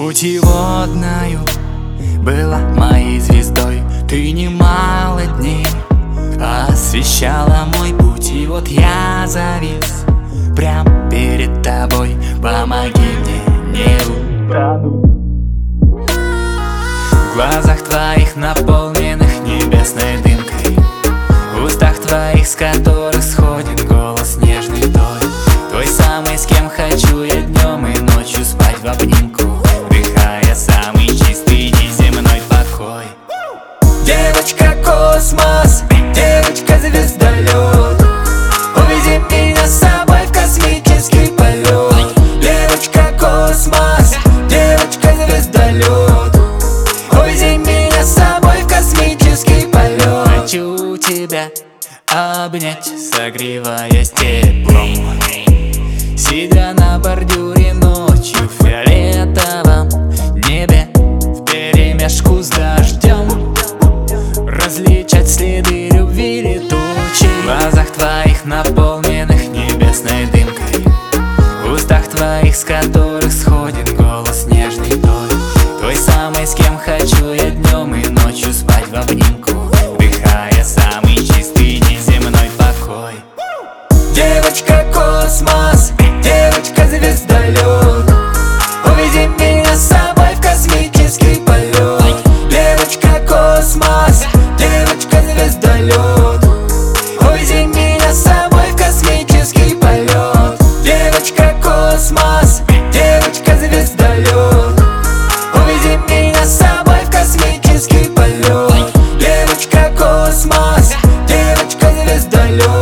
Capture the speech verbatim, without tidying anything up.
Путеводною была моей звездой. Ты немало дней освещала мой путь, и вот я завис прям перед тобой. Помоги мне не утонуть. В глазах твоих, наполненных небесной дымкой, в устах твоих, с которых сходит голос нежный той. Той самый, с кем хочу я днем и ночью спать в обнимку, вдыхая самый чистый неземной покой. Девочка космос, девочка звездолет, увези меня с собой в космический полет. Девочка космос, девочка звездолет, увези меня с собой в космический полет. Хочу тебя обнять, согреваясь теплом, сидя на бордюре ночью в фиолетовом небе, вперемешку с дождем, различать следы любви летучей. В глазах твоих, наполненных небесной дымкой, в устах твоих, с которых сходит голос нежный той. Той самой, с кем хочу я днем и ночью спать в обнимку, вдыхая самый чистый неземной покой. Девочка космос, девочка звездолет, увези меня с собой в космический полет. Девочка космос, девочка звездолет, увези меня с собой в космический полет. Девочка космос, девочка звездолет, увези меня с собой в космический полет. Девочка космос, девочка звездолет.